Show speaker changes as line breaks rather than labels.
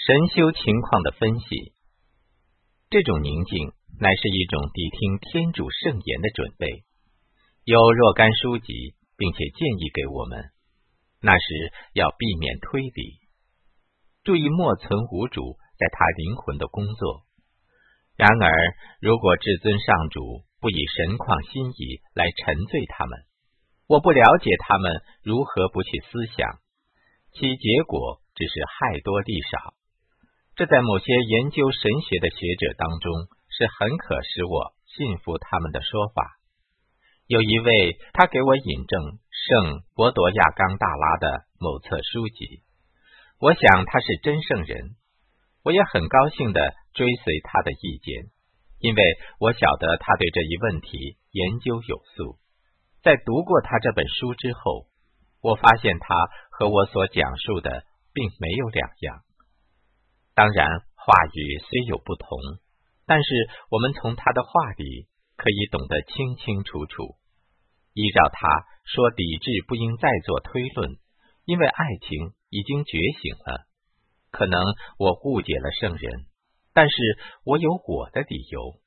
神修情况的分析。这种宁静乃是一种谛听天主圣言的准备，有若干书籍，并且建议给我们，那时要避免推理，注意莫存无主在他灵魂的工作。然而，如果至尊上主不以神旷心意来沉醉他们，我不了解他们如何不去思想，其结果只是害多利少。这在某些研究神学的学者当中是很可使我信服他们的说法。有一位，他给我引证圣博多亚冈大拉的某册书籍，我想他是真圣人，我也很高兴地追随他的意见，因为我晓得他对这一问题研究有素。在读过他这本书之后，我发现他和我所讲述的并没有两样。当然，话语虽有不同，但是我们从他的话里可以懂得清清楚楚。依照他说，理智不应再做推论，因为爱情已经觉醒了。可能我误解了圣人，但是我有我的理由。